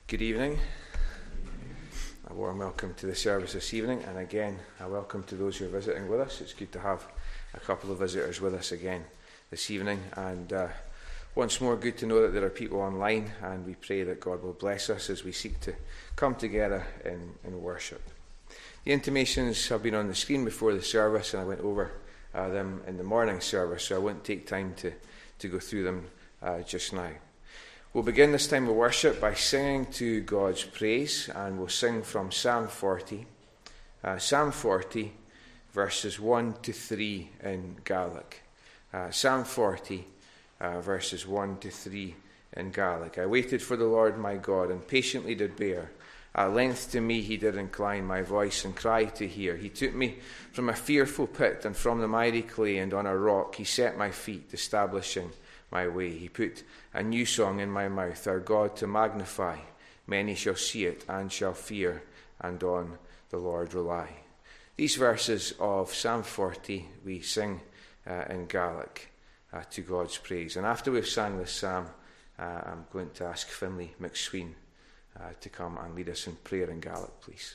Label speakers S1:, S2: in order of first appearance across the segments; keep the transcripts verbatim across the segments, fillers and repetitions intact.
S1: Good evening. A warm welcome to the service this evening, and again a welcome to those who are visiting with us. It's good to have a couple of visitors with us again this evening, and uh, once more good to know that there are people online, and we pray that God will bless us as we seek to come together in, in worship. The intimations have been on the screen before the service, and I went over uh, them in the morning service, so I won't take time to, to go through them uh, just now. We'll begin this time of worship by singing to God's praise, and we'll sing from Psalm forty. Uh, Psalm forty, verses one to three in Gaelic. Uh, Psalm forty, uh, verses one to three in Gaelic. I waited for the Lord my God, and patiently did bear. At length to me he did incline my voice, and cried to hear. He took me from a fearful pit, and from the miry clay, and on a rock he set my feet, establishing my way. He put a new song in my mouth, our God to magnify. Many shall see it and shall fear, and on the Lord rely. These verses of Psalm forty we sing uh, in Gaelic uh, to God's praise. And after we've sang this psalm, uh, I'm going to ask Finlay McSween uh, to come and lead us in prayer in Gaelic, please.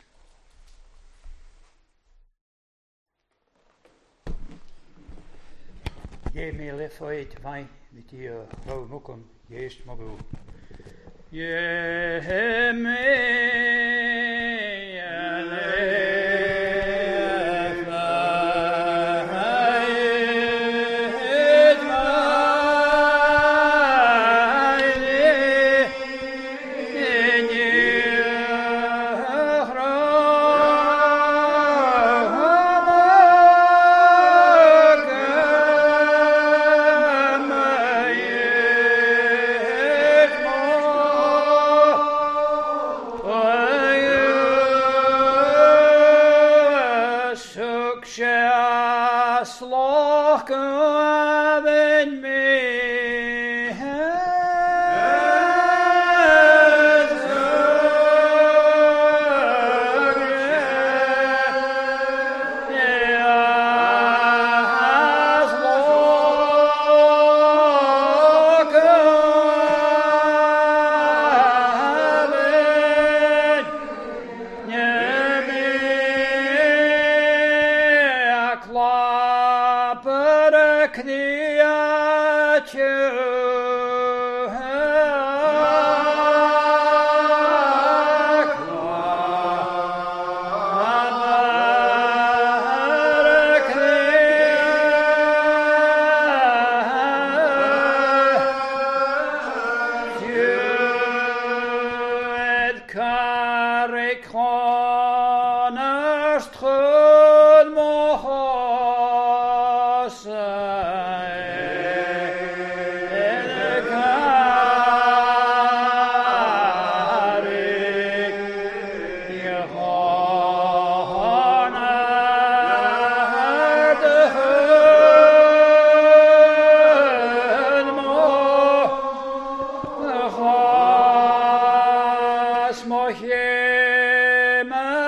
S2: Ye me lefoit vai mit ihr Frau Mukum jest mogu. Ye me ale Moje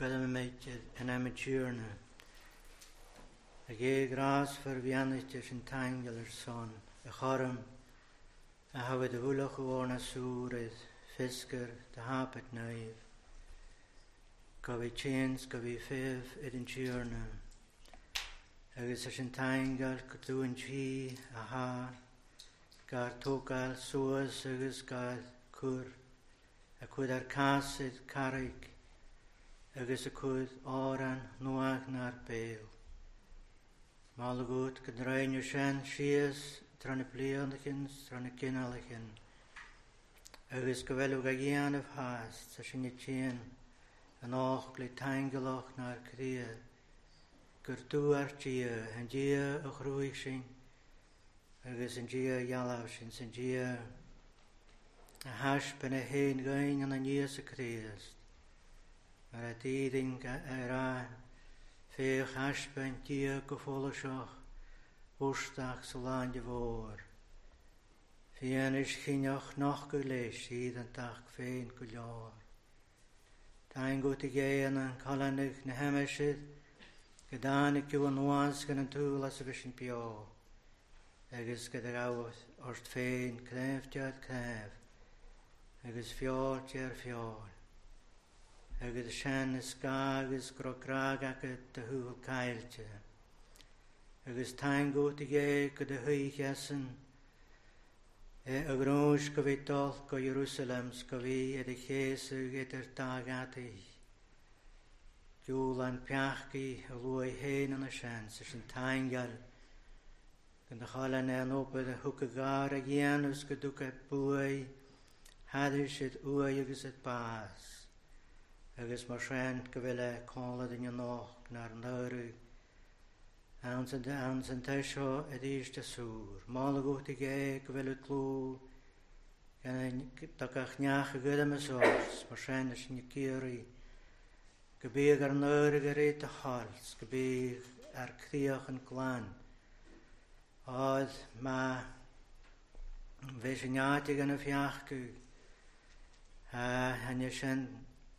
S3: film met en amateurne. A gé gras for viannichters en tangeler son. A chorum. A hawe de wulach warna soerid. Fisker de hapet naiv. Go vi chains, go vi fiv id in tjurne. Agus as en tangel, go du en chi, aha. Gar togal soas, agus gar kur. A kud ar casid carig. Agus a kud oran nuach nar beil. Malagut gedrein jo shen shias, tran y blianachins, tran y kinalachin. Agus gyfelw gagian of haast, sa sy'n y tîn, yn och ble tangelach na'r cria. Gyrdu ar gia, yn gia o chrwyg sy'n, agus yn gia ialaw sy'n sy'n gia. A hash ben y hen gain yn y nias y criast. Ar a dîdyn ar a fech hash ben gia gyffol o sioch, wstach sylan dy fôr. Fian is chynioch noch gyleis sydd yn dach fein gwylior. Ta'n gwt i gean yn colanig na hemesydd, gyda'n i gyw yn was gan yn tŵl as y fysyn bio. Agus gyda'r awth orst fein cref diad cref, agus fiol diar fiol. Agus sien ys gagus gro grag agad dy hwyl cael ti. Agus ta'n gwt i ge gyda hwy chesyn, e y grwys gyfeidol go Jerusalems go fi ed y chesig ed yr dag ati. Giwl an piachgi y lwy hen yn y sians ys yn taingal. Gyda chalan e'n oped y hwg y gar ag ianus gydwg e bwy, hadys ed wy agos ed bas. Agos mar sien gyfele colad yn yn och na'r nyrwg. Ans yn ans yn teisio edrych dy sŵr. Mal y gwt i ge gyfel y glw. Gan dagach niach y gyda my sors. Mar sien ys yn y gyri. Gybig ar nyrwg ar eid y hals. Gybig ar criach yn glan. Oedd ma fe sy'n iadig yn y fiach gw. Han ys yn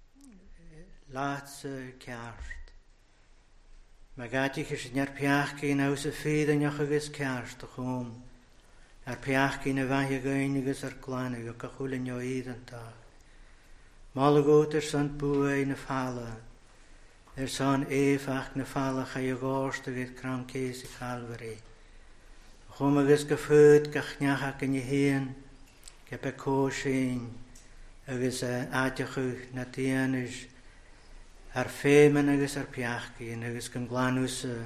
S3: laat y ceart. Mae gadich ys yn ar piachgi yn aws y ffydd yn iach agos cearst o chwm. Ar piachgi yn y fahi gyn agos ar glanig o gachwl yn o idd yn dag. Mal y gwt ar son bwy yn y ffala. Er son efach na ffala chai o gorst ag eith cram ces i Calvary. Chwm agos gyffyd gach niach ac yn i hyn. Gep e co sy'n agos adiach ych na dian ys. Ar ffemen agos ar piachgi yn agos gan glanws y.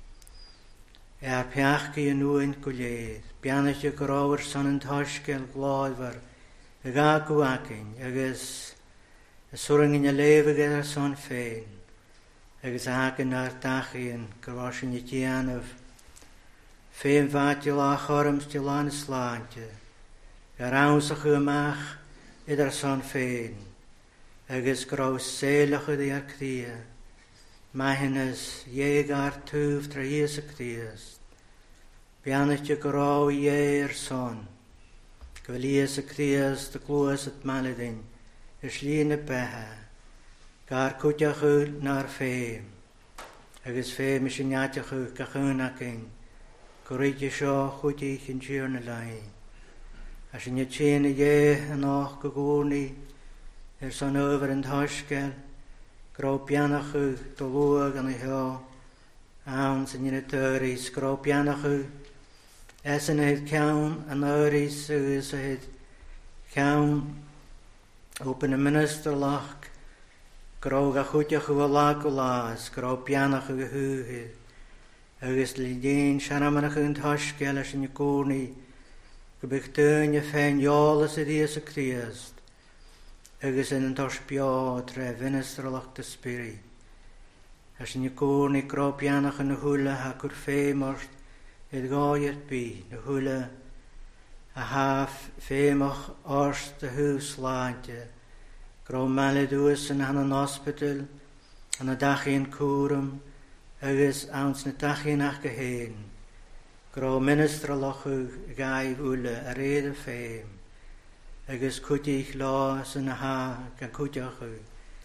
S3: E ar piachgi yn wy'n gwledd. Bianach y grawr son yn tosgel glodfar. Y gagw acyn agos y swrang yn y lef ag ar son ffein. Agos acyn ar dachi yn gros yn y dianaf. Ffein fadil a chorym stilan y slantio. Gar awsach y mach id ar son ffein. Agus graus seilach ydi ar cria. Mahinus ieg ar tŵf tra ies y criast. Bianach y grau ie ar son. Gyfel ies y criast y glwys at maledyn. Ys lŷn y beha. Gar cwtiach yw na'r ffeim. Agus ffeim ys yn iadiach yw gachyn ac yn. Gwryd i sio chwtich yn siwr na lain. As yn y tîn y ie yn och gygwrni. Er son over yn tosgel, grau pianach yw dolwag yn y hio, awns yn yn y dyrys, grau pianach yw, es yn hyd cawn yn yrys ys hyd cawn, open y minister lach, grau gachwtiach yw o lag o las, grau pianach yw hwyd, agos lidyn siaramanach yn tosgel as yn y gwrni, gybych dyn y ffen iol as ydi as y criast, agos yn yn tos bio tre fenestrolach dy spiri. As yn y gwr ni gro pianach yn y hwla ha gwr ffeimost yd goiad bi y hwla a ha ffeimoch orst y hws laantio. Gro maledwys yn han yn hospital yn y dachyn cwrwm agos awns na dachyn ach gyhyn. Gro menestrolach y gaif wla ar eid y ffeim. Agus cwtich los yn y ha gan cwtiach yw.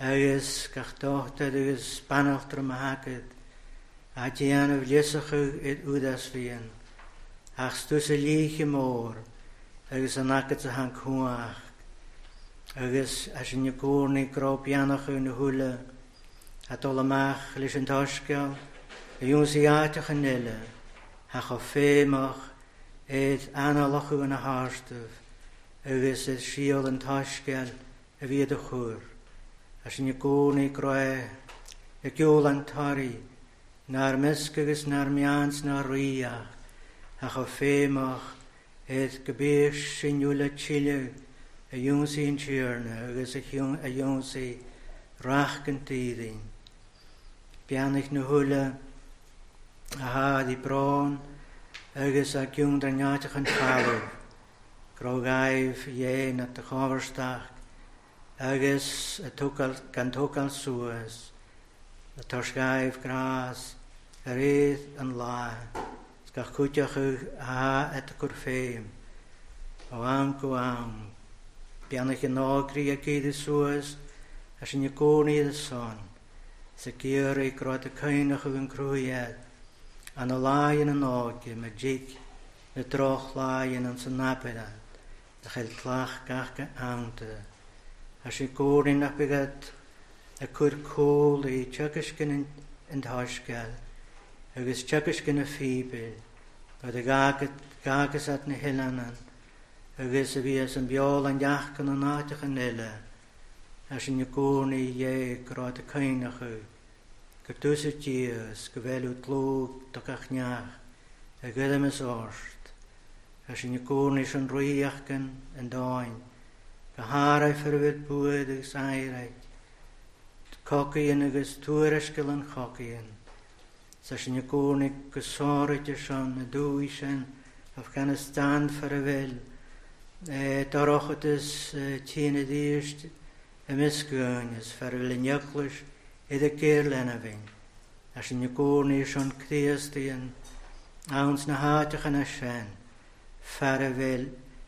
S3: agus gach dochta agus spanachtar mahagad, a dianamh lisachu id údas fian, ach stus a líchi mór, agus an agad a han cuaach, agus as in górni grópianachu na hula, a dolamach leis an toscail, a júnsi áteach an nille, ach a fémach id analachu an a hástuf, agus id síol an toscail a viad a chur, as in górni grói, a giol an tari, nar misk agus nar mians nar riach, ach a fémach id gebéis sinúla chile, a júnsi in tjörne, agus a júnsi rach gan tíðin. Bianich na hula, a ha di braun, agus a gjung dar njátach an chalur, grógaif jé na ta chavarstach, agus a tukal, gan tukal suas, a torsgaif gras, a réð an lá, skach kutjach a ha et a kurfeim, o am go am, bianach in ágri a gédi suas, as in jagóni the son, sa gyr ei grod a cainach of an crwyad, an a laien an ági, ma jig, na droch laien an san nabedan, a chael tlach gach ga awnta, as in góri nach begad a cwr cwl i tjagysgyn yn tasgal, agus tjagysgyn a ffibel, gad a gagas at na hilanan, agus a fi as an biol an iachgan an átach an ille, as in jagóni ie grod a cainach u, Gerdus y dias, gyfelw glwg dogach niach, a gydym ys orst, as in jagóni sy'n rwyach gan yn dain, gaharau ffyrwyd bwyd ag sairau, cocaine agus túrisgil an chocaine, sa sin jagóni gysorwyd y sy'n y dwy sy'n Afghanistan fyr y fel, darochod ys tîn y ddysg y misgwyn ys fyr y lyniaglwys iddo geirlen a fin, as in jagóni sy'n cdiast yn awns na hátach yn asyn, fyr y fel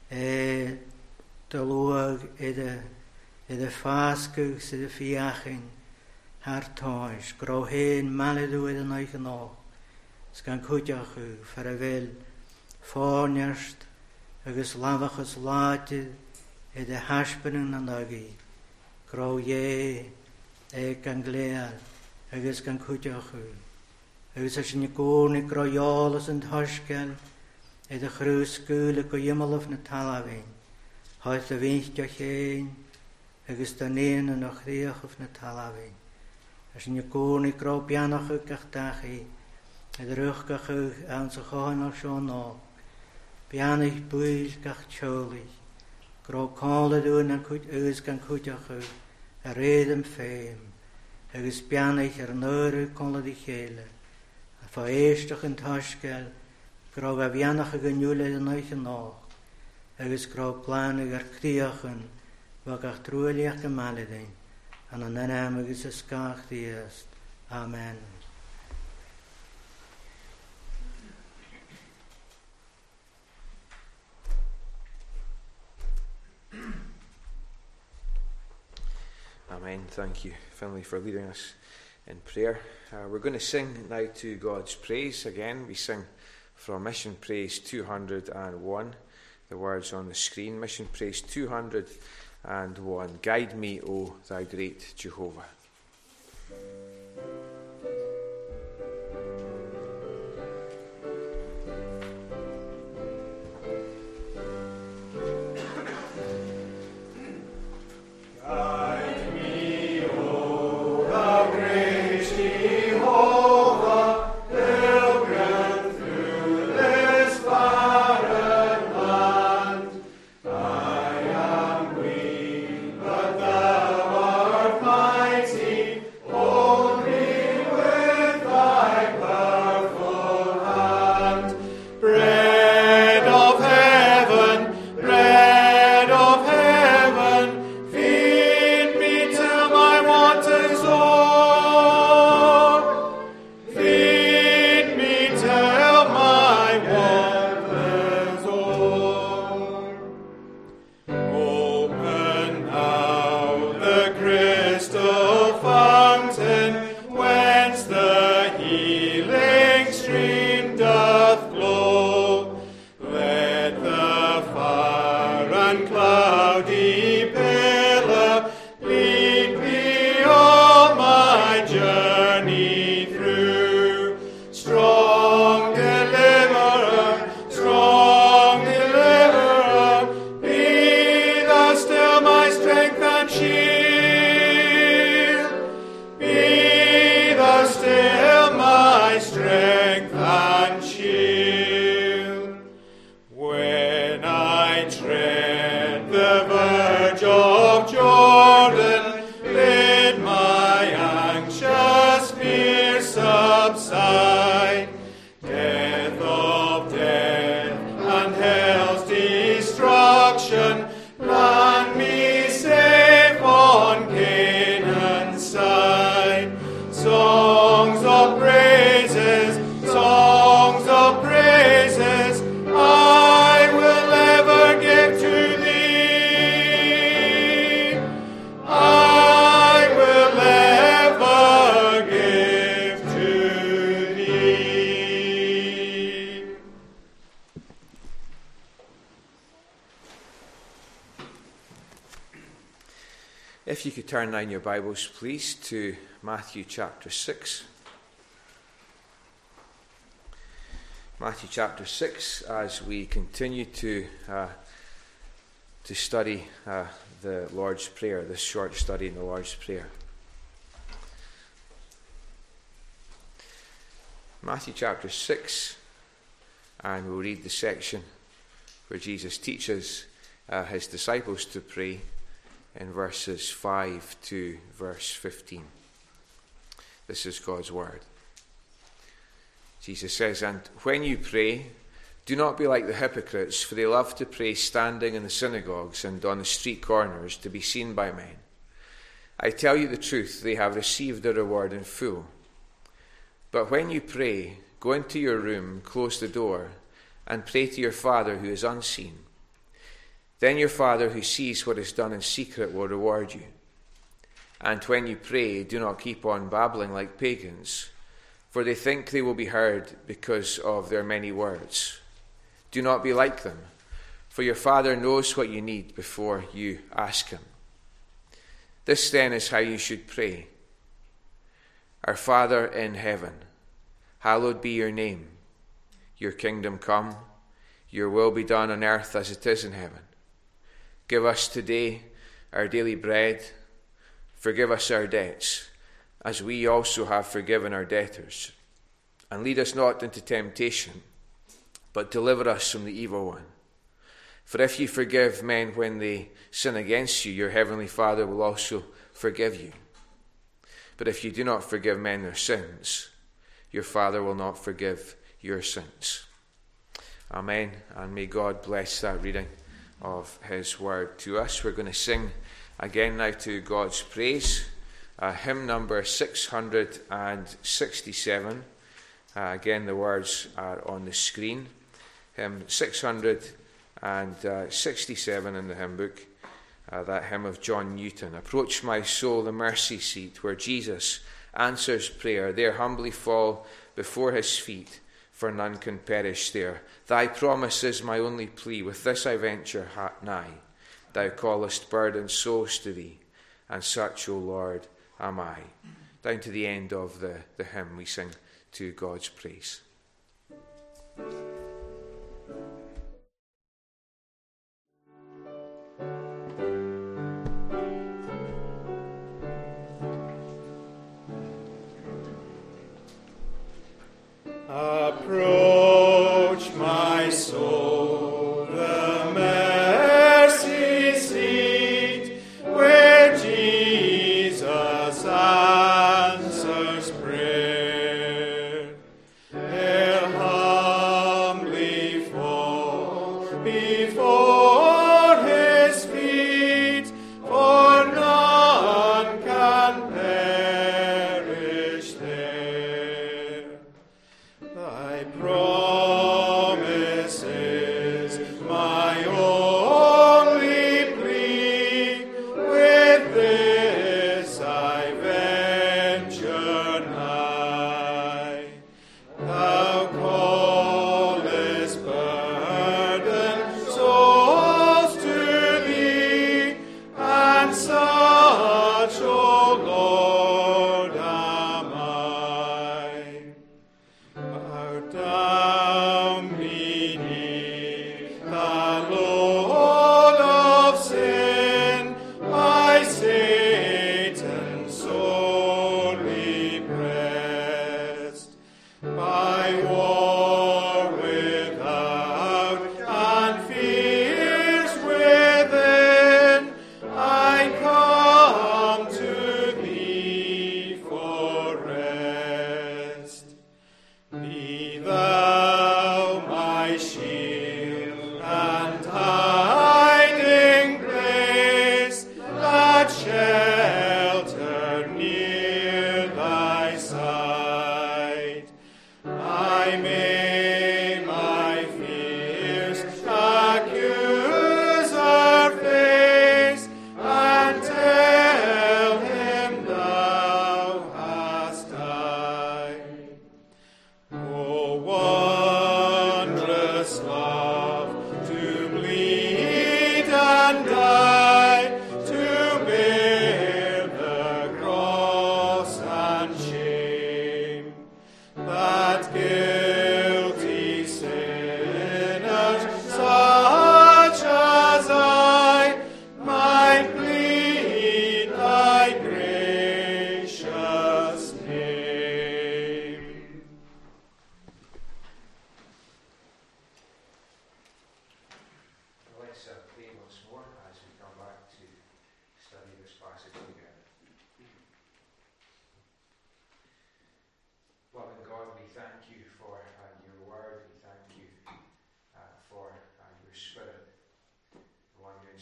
S3: dylwag iddo ffasgwg sydd y fiachyn, har tois, gro hen maledw iddo noich yn och, sgan cwdiach yw, fyr y fel ffórnjast, agus lafach as láti iddo haspanin an agi, gro ie e gan gleal, agus gan cwdiach yw, agus as yn jagóni gro jólas yn tosgel, iddo chrws gwylig go ymalaf na talafin, haith a vinstjach ein, agus da neen yn och riach of na talafin. As yn jagóni gro bianach yw gach dachi, iddo rwchgach yw awn sa chohan al sion og, bianach bwyl gach tjolig, gro cálad yw na cwyd ys gan cwdiach yw, a redym ffeim, agus bianach ar nŵr yw cálad i chéle, a fa eistach yn tasgel, gro ga bianach yw gynjwled yn oich yn och, agus gro planig ar criach yn, wag ach drwyliach gymaledyn, an an enam agus ysgach diast. Amen.
S1: Amen. Thank you, Finlay, for leading us in prayer. Uh, we're going to sing now to God's praise again. We sing from Mission Praise two hundred one. The words on the screen. Mission Praise two hundred one. Guide me, O thou great Jehovah.
S4: Mighty and cloudy pillar, lead me all my journey through. Strong deliverer, strong deliverer, be thou still my strength and shield. Be thou still my strength and shield. When I tread the verge of Jordan, bid my anxious fear subside. Death of death and hell's destruction, land me safe on Canaan's side. Songs of praises, songs of praises, I will ever give to thee. I will ever give to thee.
S1: If you could turn now in your Bibles, please, to Matthew chapter six. Matthew chapter six, as we continue to uh, to study uh, the Lord's Prayer, this short study in the Lord's Prayer. Matthew chapter six, and we'll read the section where Jesus teaches uh, his disciples to pray in verses five to verse fifteen. This is God's word. Jesus says, "And when you pray, do not be like the hypocrites, for they love to pray standing in the synagogues and on the street corners to be seen by men. I tell you the truth, they have received their reward in full. But when you pray, go into your room, close the door, and pray to your Father who is unseen. Then your Father who sees what is done in secret will reward you. And when you pray, do not keep on babbling like pagans, for they think they will be heard because of their many words. Do not be like them, for your Father knows what you need before you ask him. This then is how you should pray. Our Father in heaven, hallowed be your name. Your kingdom come, your will be done on earth as it is in heaven. Give us today our daily bread. Forgive us our debts, as we also have forgiven our debtors. And lead us not into temptation, but deliver us from the evil one. For if you forgive men when they sin against you, your heavenly Father will also forgive you. But if you do not forgive men their sins, your Father will not forgive your sins." Amen. And may God bless that reading of his word to us. We're going to sing again now to God's praise. Uh, hymn number six hundred sixty-seven. Uh, again, the words are on the screen. Hymn six hundred sixty-seven in the hymn book. Uh, that hymn of John Newton. "Approach, my soul, the mercy seat, where Jesus answers prayer. There humbly fall before his feet, for none can perish there. Thy promise is my only plea. With this I venture nigh. Thou callest burdened souls to thee, and such, O Lord, am I." Down to the end of the, the hymn, we sing to God's praise.
S4: Approach, my soul, the mercy seat, where Jesus answers prayer. There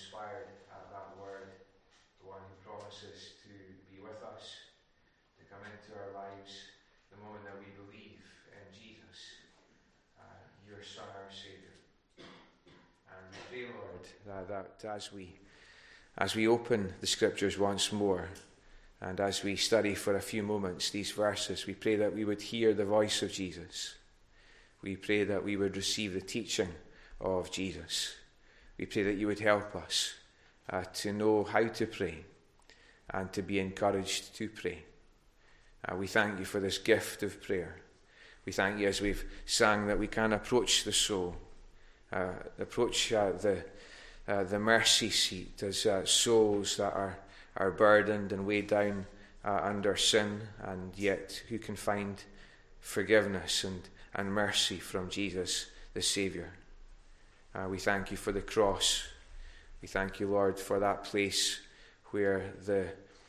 S1: inspired uh, that word, the one who promises to be with us, to come into our lives the moment that we believe in Jesus, uh, your Son, our Saviour. And we pray, Lord, that, that as we as we open the Scriptures once more, and as we study for a few moments these verses, we pray that we would hear the voice of Jesus. We pray that we would receive the teaching of Jesus. We pray that you would help us uh, to know how to pray and to be encouraged to pray. Uh, we thank you for this gift of prayer. We thank you, as we've sang, that we can approach the soul, uh, approach uh, the uh, the mercy seat as uh, souls that are, are burdened and weighed down uh, under sin, and yet who can find forgiveness and, and mercy from Jesus, the Saviour. Uh, we thank you for the cross. We thank you, Lord, for that place where the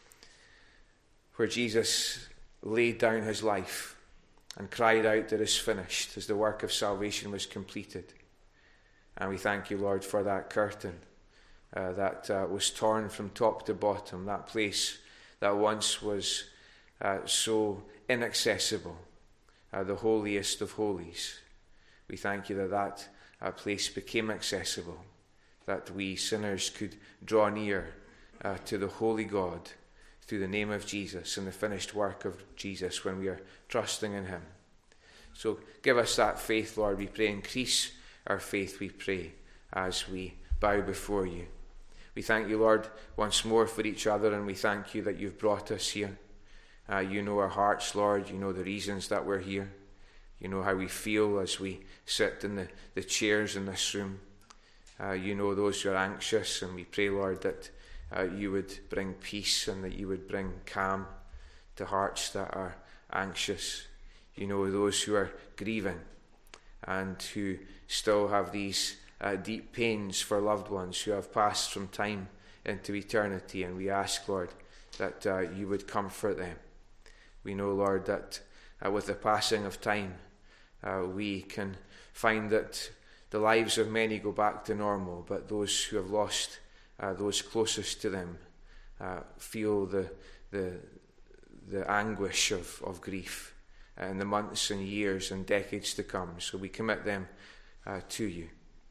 S1: where Jesus laid down his life and cried out that it is finished, as the work of salvation was completed. And we thank you, Lord, for that curtain uh, that uh, was torn from top to bottom, that place that once was uh, so inaccessible, uh, the holiest of holies. We thank you that that uh, place became accessible, that we sinners could draw near uh, to the holy God through the name of Jesus and the finished work of Jesus when we are trusting in him. So give us that faith, Lord, we pray. Increase our faith, we pray, as we bow before you. We thank you, Lord, once more for each other, and we thank you that you've brought us here. Uh, you know our hearts, Lord. You know the reasons that we're here. You know how we feel as we sit in the, the chairs in this room. Uh, you know those who are anxious, and we pray, Lord, that uh, you would bring peace and that you would bring calm to hearts that are anxious. You know those who are grieving and who still have these uh, deep pains for loved ones who have passed from time into eternity, and we ask, Lord, that uh, you would comfort them. We know, Lord, that uh, with the passing of time, uh, we can find that the lives of many go back to normal, but those who have lost uh, those closest to them uh, feel the the the anguish of, of grief in the months and years and decades to come. So we commit them uh, to you.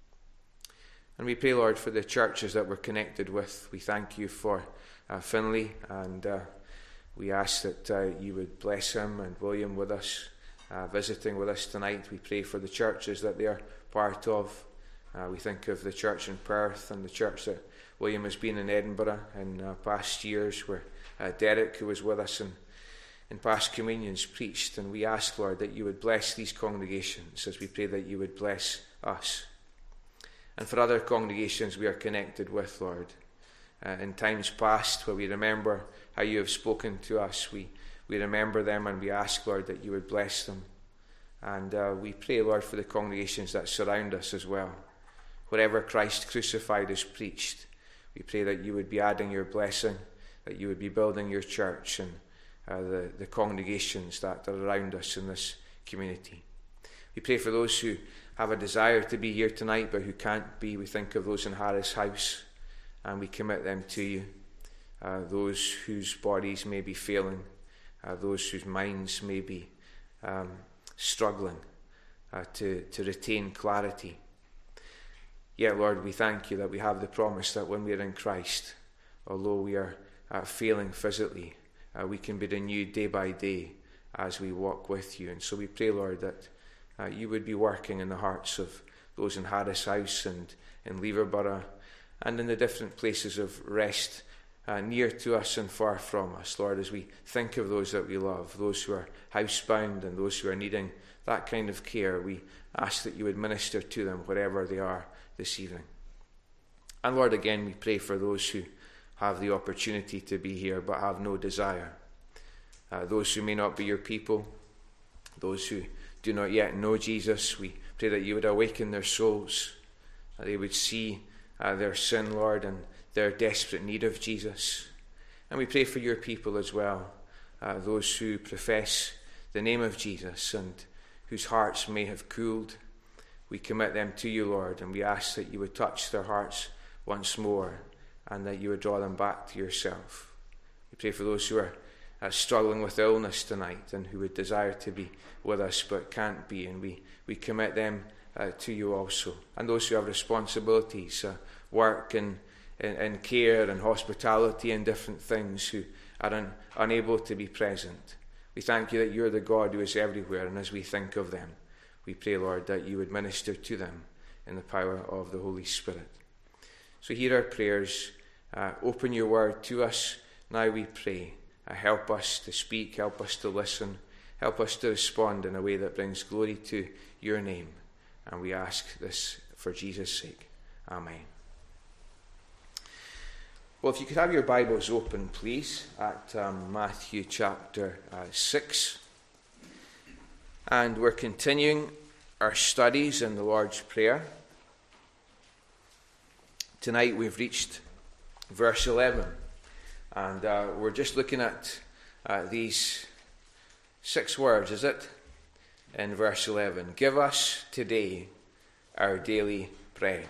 S1: And we pray, Lord, for the churches that we're connected with. We thank you for uh, Finlay, and uh, we ask that uh, you would bless him and William with us, uh, visiting with us tonight. We pray for the churches that they are part of. Uh, we think of the church in Perth and the church that William has been in Edinburgh in uh, past years, where uh, Derek, who was with us in in past communions, preached, and we ask, Lord, that you would bless these congregations as we pray that you would bless us. And for other congregations we are connected with, Lord, uh, in times past where we remember how you have spoken to us, we, we remember them, and we ask, Lord, that you would bless them. And uh, we pray, Lord, for the congregations that surround us as well. Wherever Christ crucified is preached, we pray that you would be adding your blessing, that you would be building your church and Uh, the, the congregations that are around us in this community. We pray for those who have a desire to be here tonight but who can't be. We think of those in Harris House, and we commit them to you. Uh, those whose bodies may be failing, uh, those whose minds may be um, struggling uh, to, to retain clarity. Yet, Lord, we thank you that we have the promise that when we are in Christ, although we are uh, failing physically, Uh, we can be renewed day by day as we walk with you. And so we pray, Lord, that uh, you would be working in the hearts of those in Harris House and in Leverborough and in the different places of rest uh, near to us and far from us, Lord, as we think of those that we love, those who are housebound and those who are needing that kind of care. We ask that you would minister to them wherever they are this evening. And Lord, again, we pray for those who have the opportunity to be here but have no desire. Uh, those who may not be your people, those who do not yet know Jesus, we pray that you would awaken their souls, that they would see uh, their sin, Lord, and their desperate need of Jesus. And we pray for your people as well, uh, those who profess the name of Jesus and whose hearts may have cooled. We commit them to you, Lord, and we ask that you would touch their hearts once more, and that you would draw them back to yourself. We pray for those who are uh, struggling with illness tonight and who would desire to be with us but can't be, and we, we commit them uh, to you also. And those who have responsibilities, uh, work and, and, and care and hospitality and different things, who are un, unable to be present. We thank you that you're the God who is everywhere, and as we think of them, we pray, Lord, that you would minister to them in the power of the Holy Spirit. So hear our prayers. Uh, open your word to us now, we pray. Uh, help us to speak, help us to listen, help us to respond in a way that brings glory to your name. And we ask this for Jesus' sake. Amen. Well, if you could have your Bibles open, please, at um, Matthew chapter uh, six. And we're continuing our studies in the Lord's Prayer. Tonight we've reached verse eleven. And uh, we're just looking at uh, these six words, is it? In verse eleven. Give us today our daily bread.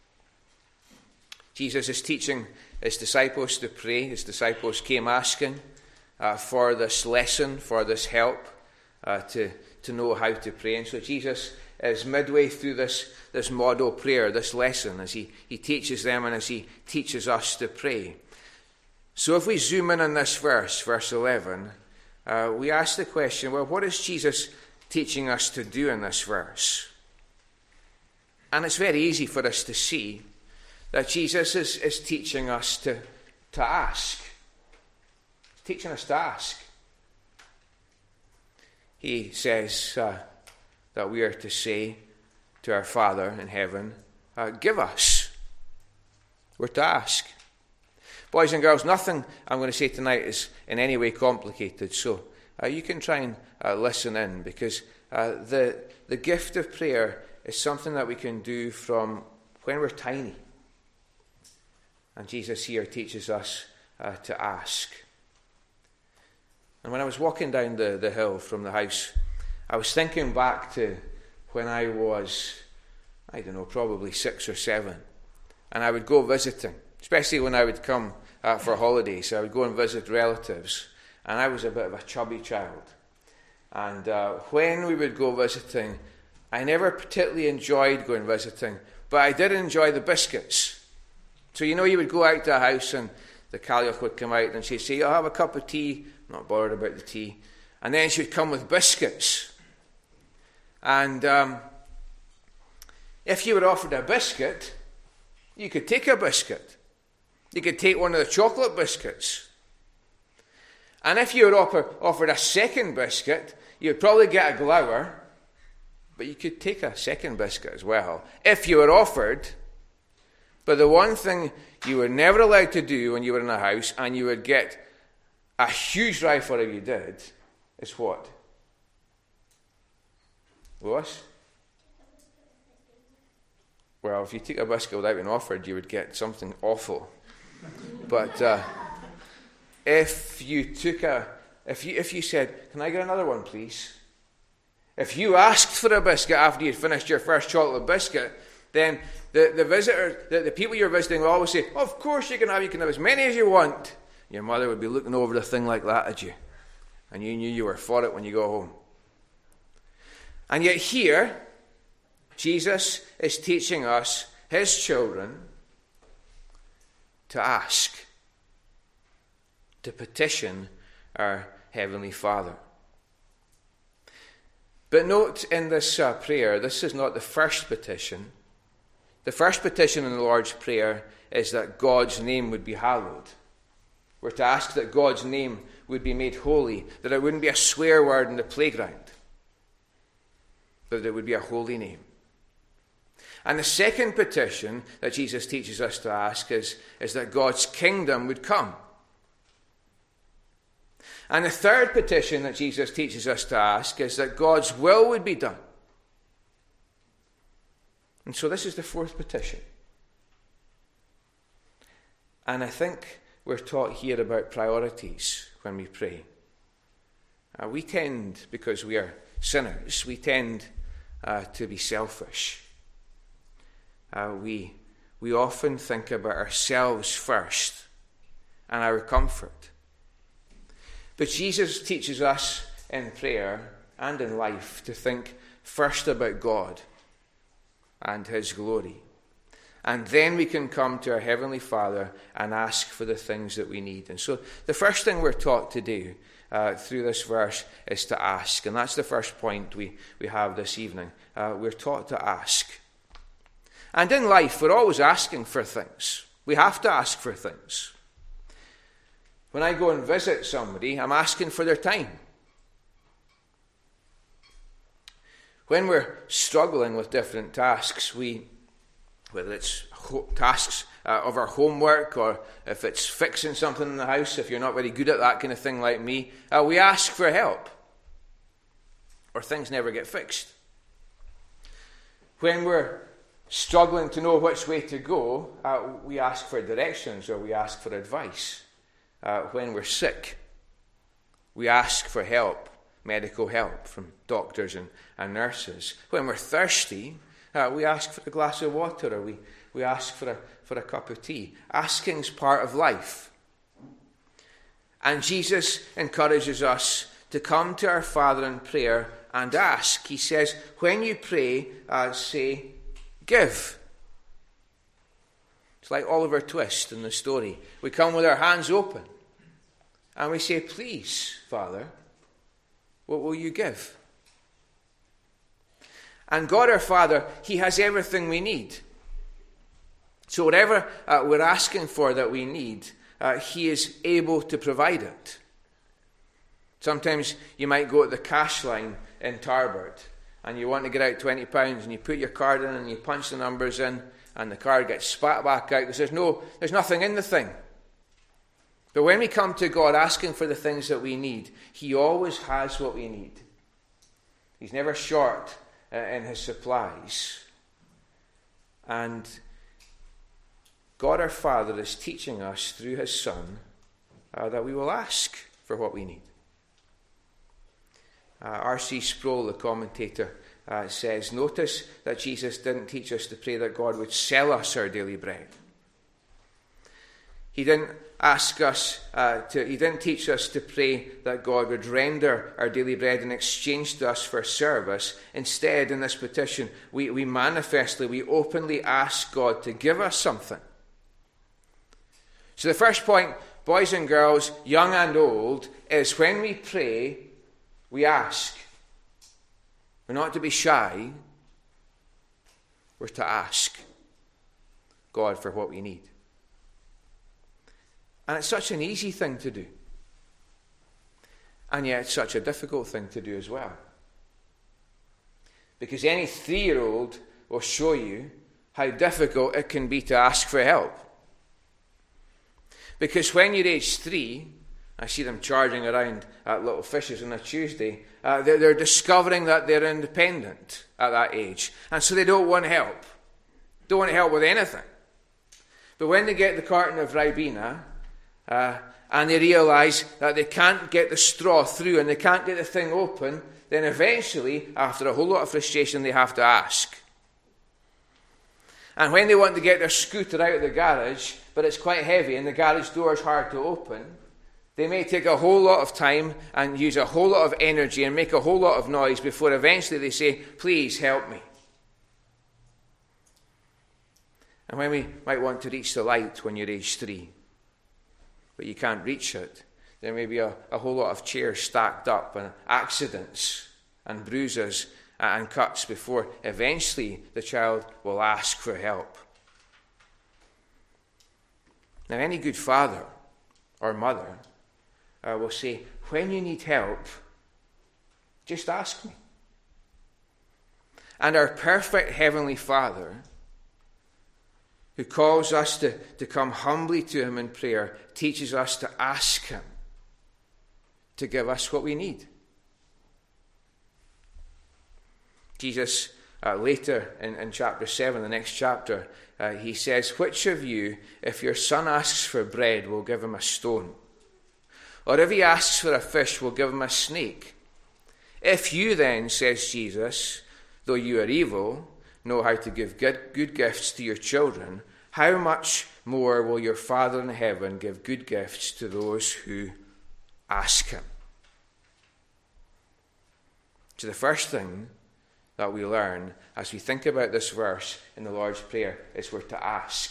S1: Jesus is teaching his disciples to pray. His disciples came asking uh, for this lesson, for this help uh, to, to know how to pray. And so Jesus is midway through this, this model prayer, this lesson, as he, he teaches them and as he teaches us to pray. So if we zoom in on this verse, verse eleven, uh, we ask the question, well, what is Jesus teaching us to do in this verse? And it's very easy for us to see that Jesus is, is teaching us to, to ask. Teaching us to ask. He says uh, that we are to say to our Father in heaven, uh, give us. We're to ask. Boys and girls, nothing I'm going to say tonight is in any way complicated, so uh, you can try and uh, listen in, because uh, the, the gift of prayer is something that we can do from when we're tiny. And Jesus here teaches us uh, to ask. And when I was walking down the, the hill from the house, I was thinking back to when I was, I don't know, probably six or seven. And I would go visiting, especially when I would come uh, for holidays. I would go and visit relatives. And I was a bit of a chubby child. And uh, when we would go visiting, I never particularly enjoyed going visiting, but I did enjoy the biscuits. So, you know, you would go out to a house and the Cailleach would come out and she'd say, I'll have a cup of tea. I'm not bothered about the tea. And then she would come with biscuits. And um, if you were offered a biscuit, you could take a biscuit. You could take one of the chocolate biscuits. And if you were offer, offered a second biscuit, you'd probably get a glower, but you could take a second biscuit as well, if you were offered. But the one thing you were never allowed to do when you were in a house, and you would get a huge rifle if you did, is what? Lois? Well, if you took a biscuit without being offered, you would get something awful. But uh, if you took a, if you if you said, can I get another one, please? If you asked for a biscuit after you'd finished your first chocolate biscuit, then the, the visitor, the, the people you're visiting will always say, oh, of course you can have, you can have as many as you want. Your mother would be looking over the thing like that at you. And you knew you were for it when you go home. And yet here, Jesus is teaching us, his children, to ask, to petition our Heavenly Father. But note in this uh, prayer, this is not the first petition. The first petition in the Lord's Prayer is that God's name would be hallowed. We're to ask that God's name would be made holy, that it wouldn't be a swear word in the playground, but that it would be a holy name. And the second petition that Jesus teaches us to ask is, is that God's kingdom would come. And the third petition that Jesus teaches us to ask is that God's will would be done. And so this is the fourth petition. And I think we're taught here about priorities when we pray. Uh, we tend, because we are sinners, we tend uh, to be selfish. Uh, we we often think about ourselves first and our comfort. But Jesus teaches us in prayer and in life to think first about God and his glory. And then we can come to our Heavenly Father and ask for the things that we need. And so the first thing we're taught to do uh, through this verse is to ask. And that's the first point we, we have this evening. Uh, we're taught to ask. And in life, we're always asking for things. We have to ask for things. When I go and visit somebody, I'm asking for their time. When we're struggling with different tasks, we, whether it's ho- tasks uh, of our homework or if it's fixing something in the house, if you're not very good at that kind of thing like me, uh, we ask for help. Or things never get fixed. When we're struggling to know which way to go, uh, we ask for directions or we ask for advice. Uh, when we're sick, we ask for help, medical help from doctors and, and nurses. When we're thirsty, uh, we ask for a glass of water or we, we ask for a, for a cup of tea. Asking's part of life. And Jesus encourages us to come to our Father in prayer and ask. He says, when you pray, uh, say, give. It's like Oliver Twist in the story. We come with our hands open and we say, please, Father, what will you give? And God our Father, he has everything we need. So whatever uh, we're asking for that we need, uh, he is able to provide it. Sometimes you might go at the cash line in Tarbert and you want to get out twenty pounds and you put your card in and you punch the numbers in and the card gets spat back out because there's no, there's nothing in the thing. But when we come to God asking for the things that we need, he always has what we need. He's never short uh, in his supplies. And God our Father is teaching us through his Son uh, that we will ask for what we need. Uh, R C Sproul, the commentator, uh, says, notice that Jesus didn't teach us to pray that God would sell us our daily bread. He didn't ask us uh, to, he didn't teach us to pray that God would render our daily bread in exchange to us for service. Instead, in this petition, we, we manifestly, we openly ask God to give us something. So the first point, boys and girls, young and old, is when we pray, we ask. We're not to be shy. We're to ask God for what we need. And it's such an easy thing to do. And yet it's such a difficult thing to do as well. Because any three-year-old will show you how difficult it can be to ask for help. Because when you're age three, I see them charging around at Little Fishes on a Tuesday, uh, they're, they're discovering that they're independent at that age. And so they don't want help. Don't want help with anything. But when they get the carton of Ribena, uh, and they realise that they can't get the straw through and they can't get the thing open, then eventually, after a whole lot of frustration, they have to ask. And when they want to get their scooter out of the garage, but it's quite heavy and the garage door is hard to open, they may take a whole lot of time and use a whole lot of energy and make a whole lot of noise before eventually they say, please help me. And when we might want to reach the light when you're age three, but you can't reach it, there may be a, a whole lot of chairs stacked up and accidents and bruises and cuts before eventually the child will ask for help. Now, any good father or mother uh, will say, when you need help, just ask me. And our perfect Heavenly Father, who calls us to, to come humbly to him in prayer, teaches us to ask him to give us what we need. Jesus, uh, later in, in chapter seven, the next chapter, uh, he says, which of you, if your son asks for bread, will give him a stone? Or if he asks for a fish, will give him a snake? If you then, says Jesus, though you are evil, know how to give good, good gifts to your children, how much more will your Father in heaven give good gifts to those who ask him? So the first thing that we learn as we think about this verse in the Lord's Prayer is we're to ask.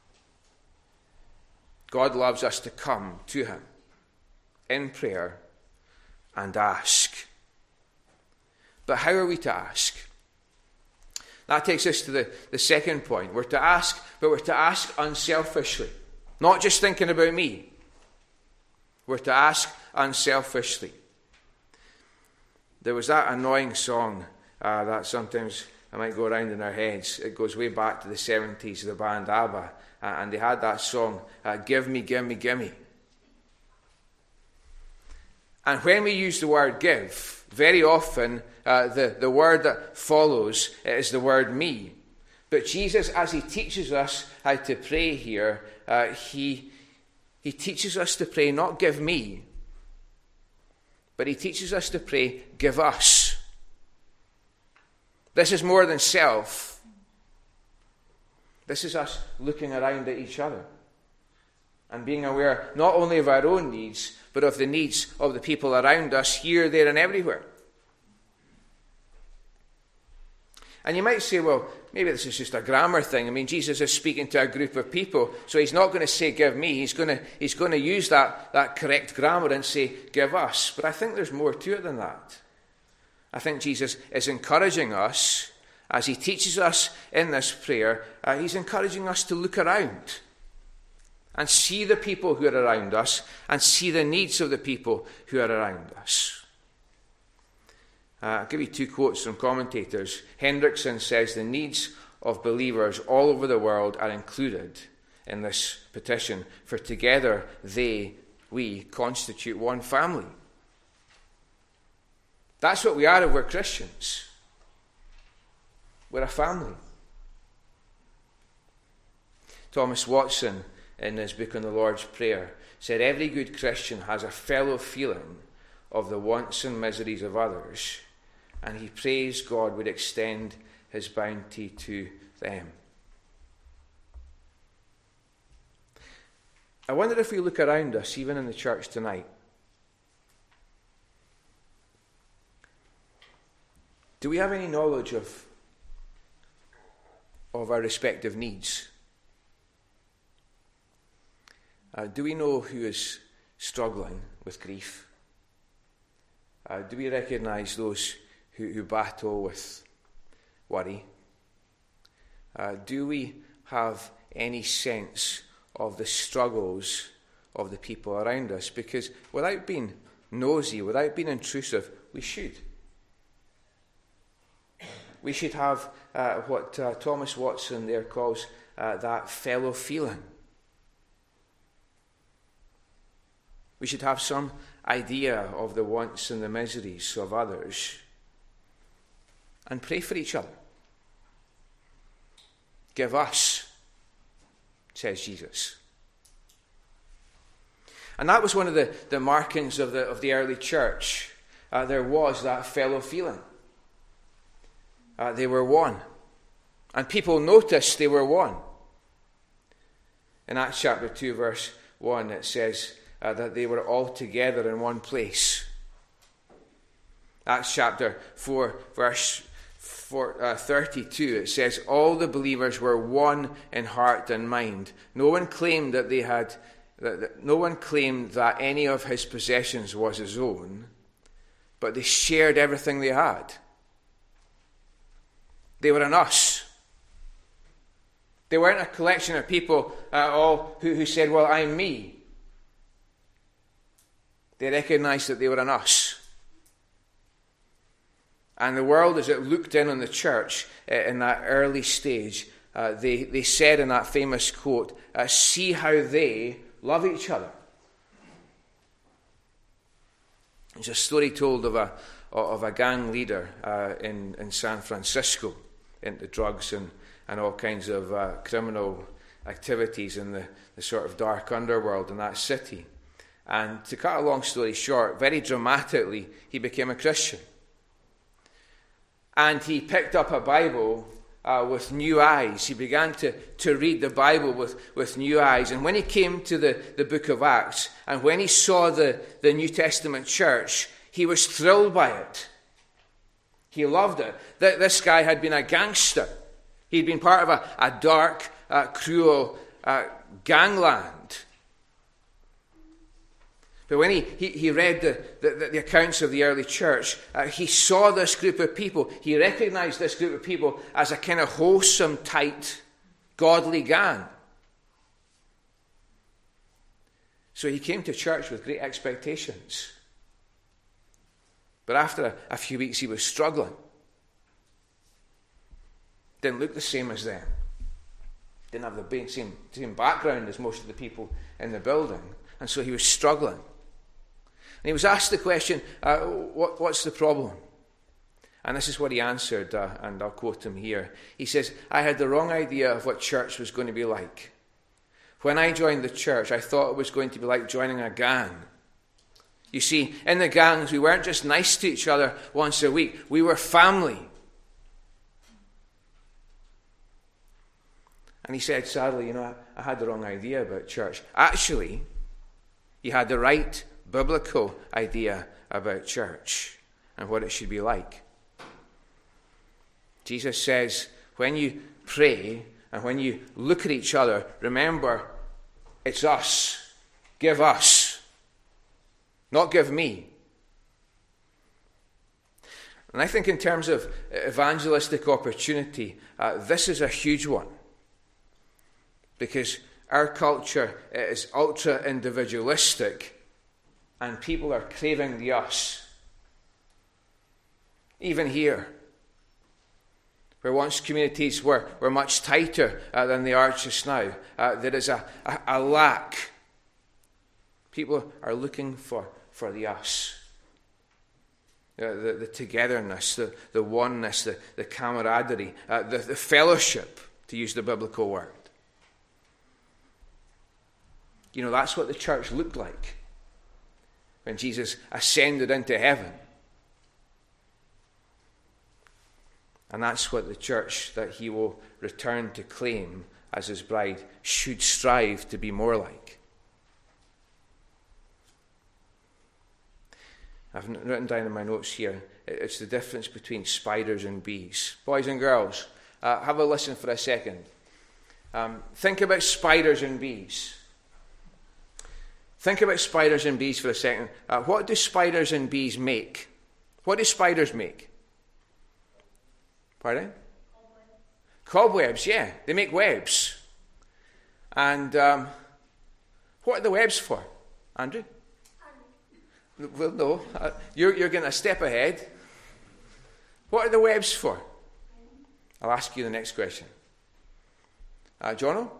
S1: God loves us to come to him in prayer and ask. But how are we to ask? That takes us to the, the second point. We're to ask, but we're to ask unselfishly. Not just thinking about me. We're to ask unselfishly. There was that annoying song uh, that sometimes I might go around in our heads. It goes way back to the seventies, the band ABBA. Uh, and they had that song, uh, Give Me, Give Me, Give Me. And when we use the word give, very often uh, the, the word that follows is the word me. But Jesus, as he teaches us how to pray here, uh, he, he teaches us to pray not give me, but he teaches us to pray give us. This is more than self. This is us looking around at each other and being aware not only of our own needs, but of the needs of the people around us here, there, and everywhere. And you might say, well, maybe this is just a grammar thing. I mean, Jesus is speaking to a group of people, so he's not going to say give me. He's going to, he's going to use that, that correct grammar and say give us. But I think there's more to it than that. I think Jesus is encouraging us, as he teaches us in this prayer, uh, he's encouraging us to look around and see the people who are around us and see the needs of the people who are around us. Uh, I'll give you two quotes from commentators. Hendrickson says the needs of believers all over the world are included in this petition, for together they, we, constitute one family. That's what we are if we're Christians. We're a family. Thomas Watson, in his book on the Lord's Prayer, said every good Christian has a fellow feeling of the wants and miseries of others, and he prays God would extend his bounty to them. I wonder if we look around us, even in the church tonight, do we have any knowledge of, of our respective needs? Uh, do we know who is struggling with grief? Uh, do we recognise those who, who battle with worry? Uh, do we have any sense of the struggles of the people around us? Because without being nosy, without being intrusive, we should. We should have uh, what uh, Thomas Watson there calls uh, that fellow feeling. We should have some idea of the wants and the miseries of others and pray for each other. Give us, says Jesus. And that was one of the, the markings of the, of the early church. Uh, there was that fellow feeling. Uh, they were one. And people noticed they were one. In Acts chapter two, verse one, it says uh, that they were all together in one place. Acts chapter four, verse four, uh, thirty-two, it says, all the believers were one in heart and mind. No one claimed that they had, that, that, no one claimed that any of his possessions was his own, but they shared everything they had. They were an us. They weren't a collection of people uh, all who, who said, well, I'm me. They recognized that they were an us. And the world, as it looked in on the church uh, in that early stage, uh, they, they said in that famous quote, uh, see how they love each other. There's a story told of a, of a gang leader uh, in, in San Francisco, into drugs and, and all kinds of uh, criminal activities in the, the sort of dark underworld in that city. And to cut a long story short, very dramatically, he became a Christian. And he picked up a Bible uh, with new eyes. He began to, to read the Bible with, with new eyes. And when he came to the, the book of Acts, and when he saw the, the New Testament church, he was thrilled by it. He loved it. That this guy had been a gangster. He'd been part of a, a dark, uh, cruel uh, gangland. But when he, he, he read the, the, the accounts of the early church, uh, he saw this group of people. He recognized this group of people as a kind of wholesome, tight, godly gang. So he came to church with great expectations. But after a, a few weeks, he was struggling. Didn't look the same as them. Didn't have the same, same background as most of the people in the building. And so he was struggling. And he was asked the question, uh, what, what's the problem? And this is what he answered, uh, and I'll quote him here. He says, I had the wrong idea of what church was going to be like. When I joined the church, I thought it was going to be like joining a gang. You see, in the gangs, we weren't just nice to each other once a week. We were family. And he said, sadly, you know, I, I had the wrong idea about church. Actually, he had the right biblical idea about church and what it should be like. Jesus says, when you pray and when you look at each other, remember, it's us. Give us. Not give me. And I think in terms of evangelistic opportunity, uh, this is a huge one. Because our culture is ultra-individualistic and people are craving the us. Even here, where once communities were, were much tighter uh, than they are just now, uh, there is a, a, a lack. People are looking for, for the us. Uh, the, the togetherness, the, the oneness, the, the camaraderie, uh, the, the fellowship, to use the biblical word. You know, that's what the church looked like when Jesus ascended into heaven. And that's what the church that he will return to claim as his bride should strive to be more like. I've written down in my notes here, it's the difference between spiders and bees. Boys and girls, uh, have a listen for a second. Um, think about spiders and bees. Think about spiders and bees for a second. Uh, what do spiders and bees make? What do spiders make? Pardon? Cobwebs. Cobwebs, yeah. They make webs. And um, what are the webs for? Andrew? Andrew. Well, no. Uh, you're, you're getting a step ahead. What are the webs for? I'll ask you the next question. Uh, Jono?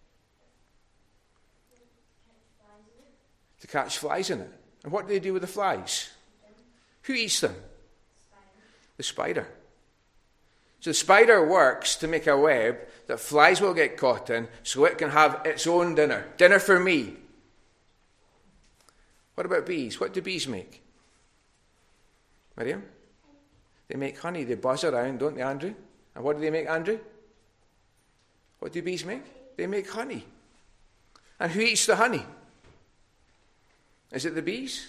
S1: To catch flies in it. And what do they do with the flies? Who eats them? The spider. So the spider works to make a web that flies will get caught in so it can have its own dinner. Dinner for me. What about bees? What do bees make? Miriam? They make honey. They buzz around, don't they, Andrew? And what do they make, Andrew? What do bees make? They make honey. And who eats the honey? Is it the bees?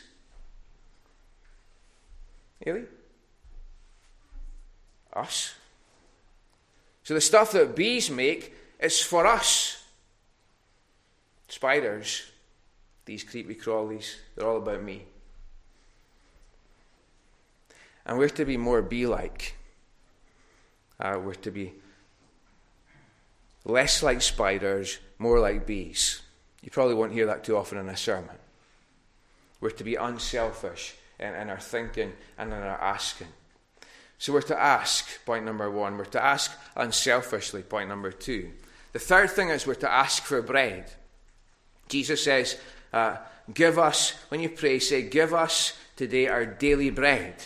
S1: Eli? Us. So the stuff that bees make is for us. Spiders, these creepy crawlies, they're all about me. And we're to be more bee-like. Uh, we're to be less like spiders, more like bees. You probably won't hear that too often in a sermon. We're to be unselfish in, in our thinking and in our asking. So we're to ask, point number one. We're to ask unselfishly, point number two. The third thing is we're to ask for bread. Jesus says, uh, give us, when you pray, say, give us today our daily bread.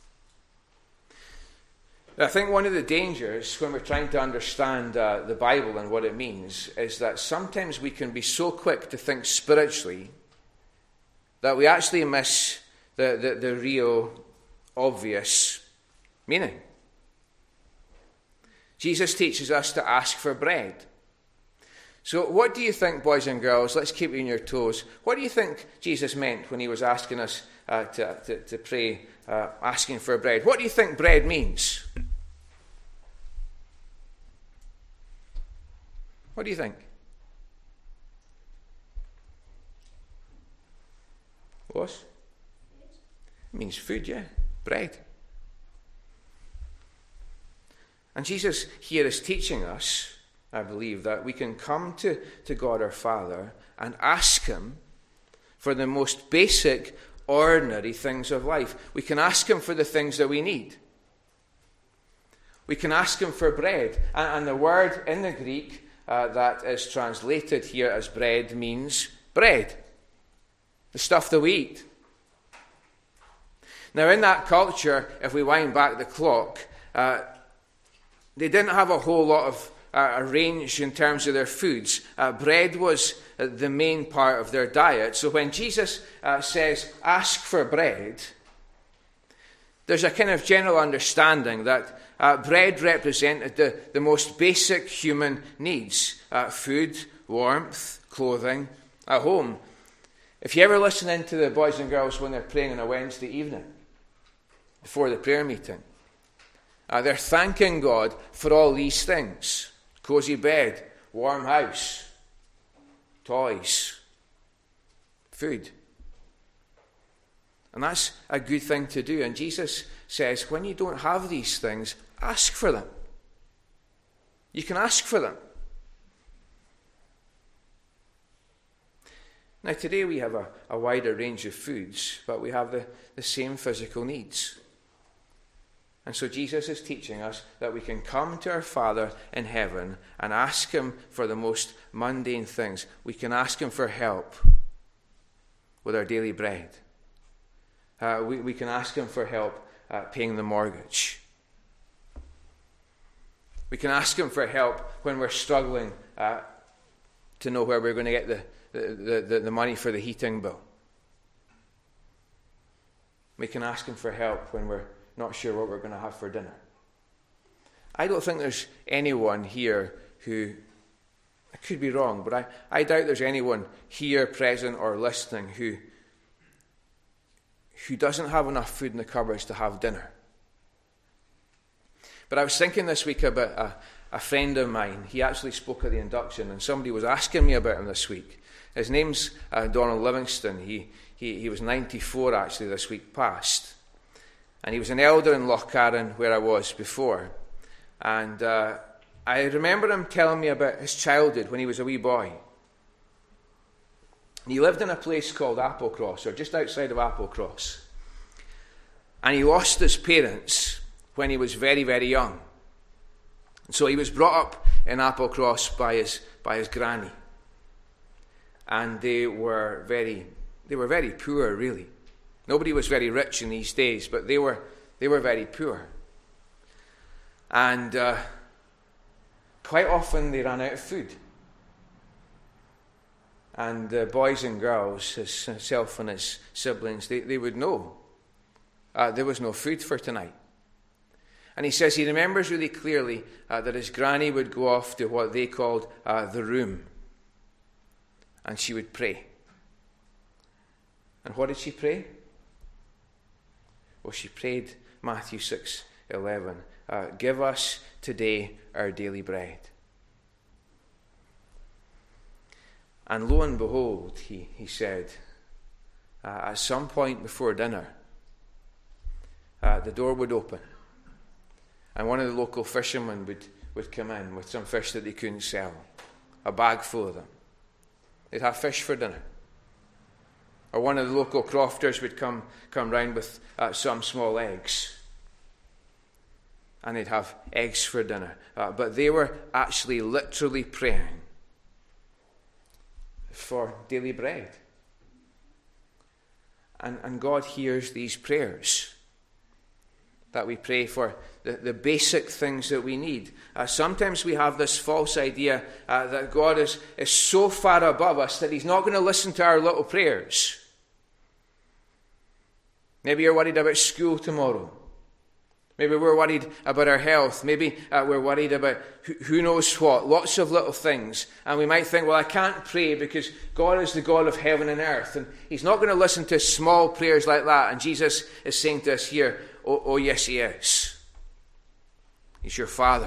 S1: I think one of the dangers when we're trying to understand uh, the Bible and what it means is that sometimes we can be so quick to think spiritually that we actually miss the, the, the real, obvious meaning. Jesus teaches us to ask for bread. So what do you think, boys and girls, let's keep you on your toes, what do you think Jesus meant when he was asking us uh, to, to, to pray, uh, asking for bread? What do you think bread means? What do you think? What? It means food, yeah. Bread. And Jesus here is teaching us, I believe, that we can come to, to God our Father and ask him for the most basic, ordinary things of life. We can ask him for the things that we need. We can ask him for bread. And, and the word in the Greek uh, that is translated here as bread means bread. The stuff that we eat. Now, in that culture, if we wind back the clock, uh, they didn't have a whole lot of uh, a range in terms of their foods. Uh, bread was uh, the main part of their diet. So when Jesus uh, says, ask for bread, there's a kind of general understanding that uh, bread represented the, the most basic human needs. Uh, food, warmth, clothing, a home. If you ever listen in to the boys and girls when they're praying on a Wednesday evening, before the prayer meeting, uh, they're thanking God for all these things. Cozy bed, warm house, toys, food. And that's a good thing to do. And Jesus says, when you don't have these things, ask for them. You can ask for them. Now, today we have a, a wider range of foods, but we have the, the same physical needs. And so Jesus is teaching us that we can come to our Father in heaven and ask him for the most mundane things. We can ask him for help with our daily bread. Uh, we, we can ask him for help uh, paying the mortgage. We can ask him for help when we're struggling uh, to know where we're going to get the The, the, the money for the heating bill. We can ask him for help when we're not sure what we're going to have for dinner. I don't think there's anyone here who, I could be wrong, but I, I doubt there's anyone here present or listening who, who doesn't have enough food in the cupboards to have dinner. But I was thinking this week about a, a friend of mine. He actually spoke at the induction, and somebody was asking me about him this week. His name's uh, Donald Livingston. He, he he was ninety-four actually this week past. And he was an elder in Lochcarron where I was before. And uh, I remember him telling me about his childhood when he was a wee boy. He lived in a place called Applecross, or just outside of Applecross. And he lost his parents when he was very, very young. So he was brought up in Applecross by his by his granny. And they were very, they were very poor, really. Nobody was very rich in these days, but they were, they were very poor. And uh, quite often they ran out of food. And the boys and girls, himself and his siblings, they, they would know uh, there was no food for tonight. And he says he remembers really clearly uh, that his granny would go off to what they called uh, the room. And she would pray. And what did she pray? Well, she prayed Matthew six eleven. Uh, Give us today our daily bread. And lo and behold, he, he said, uh, at some point before dinner, uh, the door would open. And one of the local fishermen would, would come in with some fish that they couldn't sell. A bag full of them. They'd have fish for dinner. Or one of the local crofters would come, come round with uh, some small eggs. And they'd have eggs for dinner. Uh, but they were actually literally praying for daily bread. And, and God hears these prayers. That we pray for the, the basic things that we need. Uh, sometimes we have this false idea uh, that God is, is so far above us that he's not going to listen to our little prayers. Maybe you're worried about school tomorrow. Maybe we're worried about our health. Maybe uh, we're worried about who, who knows what. Lots of little things. And we might think, well, I can't pray because God is the God of heaven and earth. And he's not going to listen to small prayers like that. And Jesus is saying to us here, oh, oh yes, he is. He's your Father.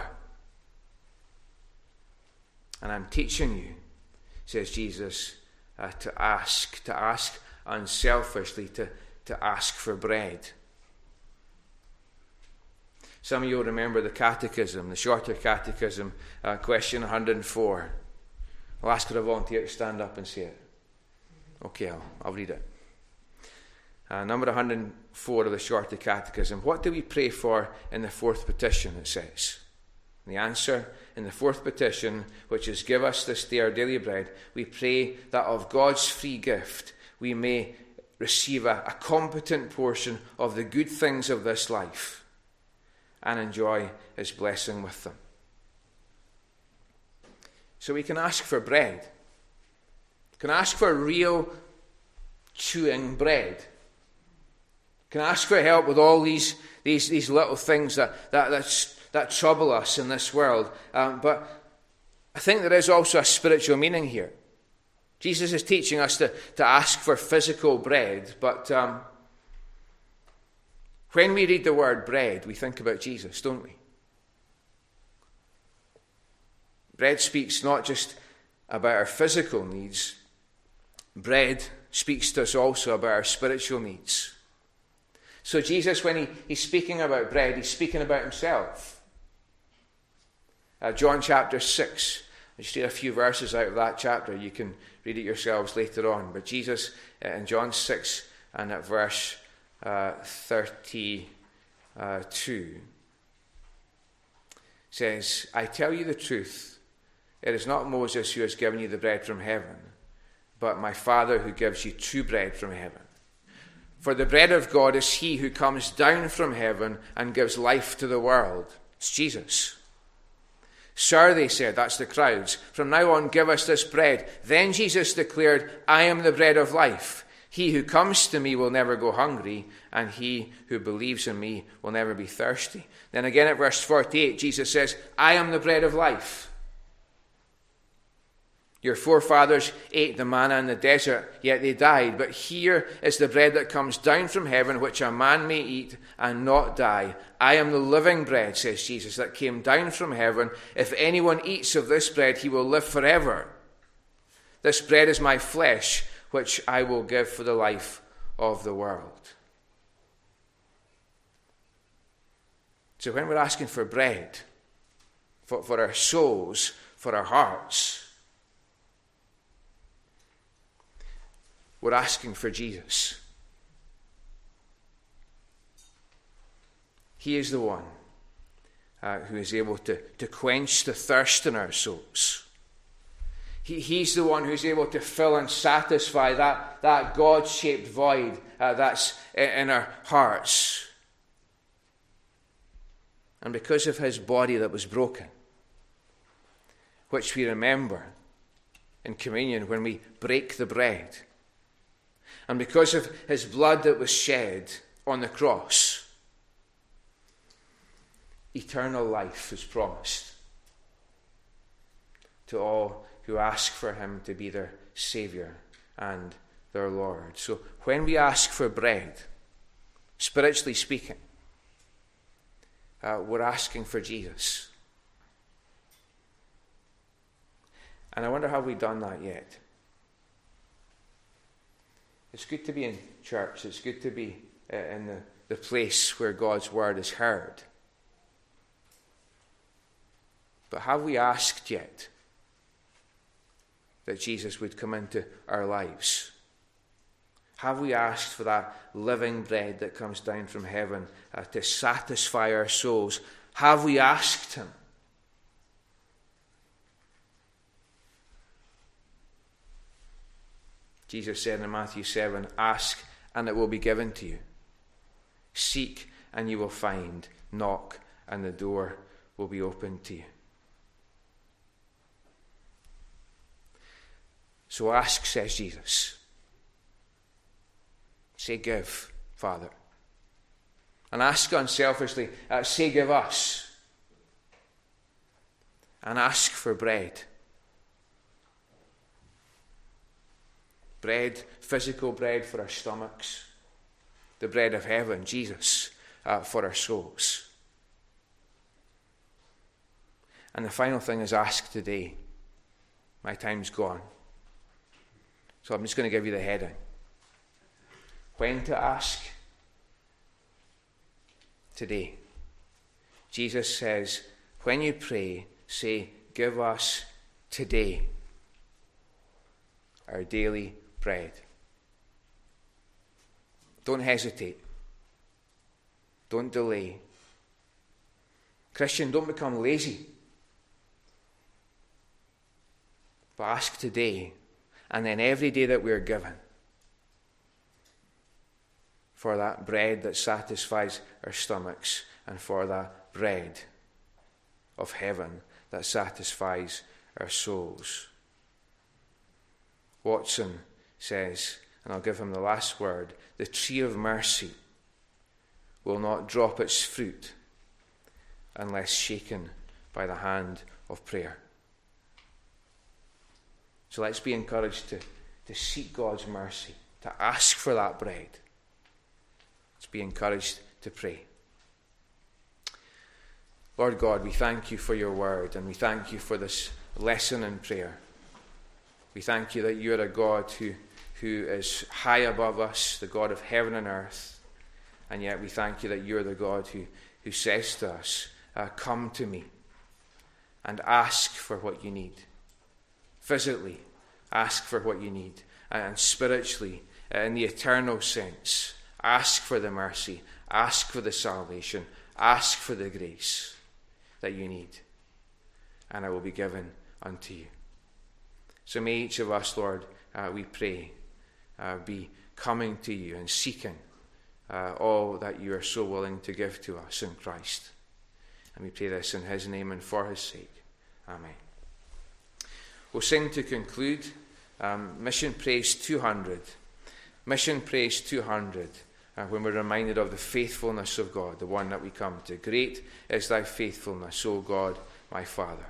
S1: And I'm teaching you, says Jesus, uh, to ask, to ask unselfishly, to, to ask for bread. Some of you will remember the catechism, the shorter catechism, uh, question one hundred four. I'll ask for a volunteer to stand up and say it. Okay, I'll, I'll read it. Uh, number one hundred four of the shorter catechism. What do we pray for in the fourth petition, it says? And the answer, in the fourth petition, which is, give us this day our daily bread, we pray that of God's free gift we may receive a, a competent portion of the good things of this life and enjoy his blessing with them. So we can ask for bread. We can ask for real chewing bread. We can ask for help with all these, these, these little things that, that, that, that trouble us in this world. Um, but I think there is also a spiritual meaning here. Jesus is teaching us to, to ask for physical bread, but um, when we read the word bread, we think about Jesus, don't we? Bread speaks not just about our physical needs. Bread speaks to us also about our spiritual needs. So Jesus, when he, he's speaking about bread, he's speaking about himself. Uh, John chapter six. I just read a few verses out of that chapter. You can read it yourselves later on. But Jesus, uh, in John six and at verse uh, thirty-two, says, I tell you the truth, it is not Moses who has given you the bread from heaven, but my Father who gives you true bread from heaven. For the bread of God is he who comes down from heaven and gives life to the world. It's Jesus. Sir, they said, that's the crowds, from now on give us this bread. Then Jesus declared, I am the bread of life. He who comes to me will never go hungry, and he who believes in me will never be thirsty. Then again at verse forty-eight, Jesus says, I am the bread of life. Your forefathers ate the manna in the desert, yet they died. But here is the bread that comes down from heaven, which a man may eat and not die. I am the living bread, says Jesus, that came down from heaven. If anyone eats of this bread, he will live forever. This bread is my flesh, which I will give for the life of the world. So when we're asking for bread, for, for our souls, for our hearts, we're asking for Jesus. He is the one uh, who is able to, to quench the thirst in our souls. He, he's the one who's able to fill and satisfy that, that God-shaped void uh, that's in our hearts. And because of his body that was broken, which we remember in communion when we break the bread, and because of his blood that was shed on the cross, eternal life is promised to all who ask for him to be their Saviour and their Lord. So when we ask for bread, spiritually speaking, uh, we're asking for Jesus. And I wonder, have we done that yet? It's good to be in church. It's good to be uh, in the, the place where God's word is heard. But have we asked yet that Jesus would come into our lives? Have we asked for that living bread that comes down from heaven uh, to satisfy our souls? Have we asked him? Jesus said in Matthew seven, ask and it will be given to you. Seek and you will find. Knock and the door will be opened to you. So ask, says Jesus. Say, give, Father. And ask unselfishly, uh, say, give us. And ask for bread. Bread, physical bread for our stomachs. The bread of heaven, Jesus, uh, for our souls. And the final thing is ask today. My time's gone. So I'm just going to give you the heading. When to ask? Today. Jesus says, when you pray, say, give us today our daily bread. Don't hesitate. Don't delay. Christian, don't become lazy. But ask today, and then every day that we are given, for that bread that satisfies our stomachs, and for that bread of heaven that satisfies our souls. Watson says, and I'll give him the last word, the tree of mercy will not drop its fruit unless shaken by the hand of prayer. So let's be encouraged to, to seek God's mercy, to ask for that bread. Let's be encouraged to pray. Lord God, we thank you for your word, and we thank you for this lesson in prayer. We thank you that you are a God who, who is high above us, the God of heaven and earth, and yet we thank you that you are the God who, who says to us, uh, come to me and ask for what you need. Physically, ask for what you need, and spiritually, in the eternal sense, ask for the mercy, ask for the salvation, ask for the grace that you need, and it will be given unto you. So may each of us, Lord, uh, we pray, uh, be coming to you and seeking uh, all that you are so willing to give to us in Christ. And we pray this in his name and for his sake. Amen. We'll sing to conclude um, Mission Praise two hundred. Mission Praise two hundred, uh, when we're reminded of the faithfulness of God, the one that we come to. Great is thy faithfulness, O God, my Father.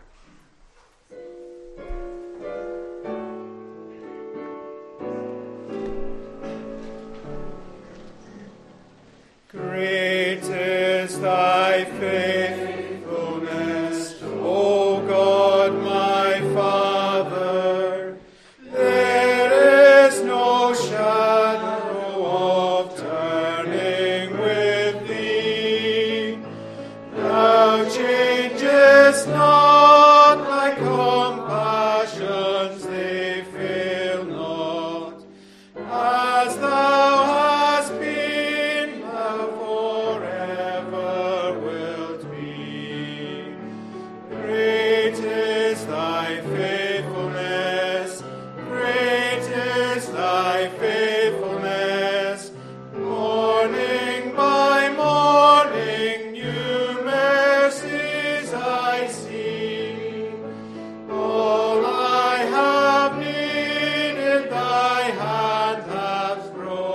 S4: Great is thy faithfulness, O God, my Father. There is no shadow of turning with thee. Thou changest not, thy compassions, they fail not. As thou hast been, thou forever wilt be. Great is thy faithfulness, great is thy faithfulness. Morning by morning, new mercies I see. All I have needed, thy hand hath provided.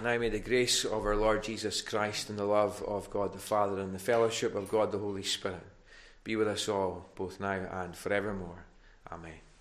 S1: And now may the grace of our Lord Jesus Christ and the love of God the Father and the fellowship of God the Holy Spirit be with us all, both now and forevermore. Amen.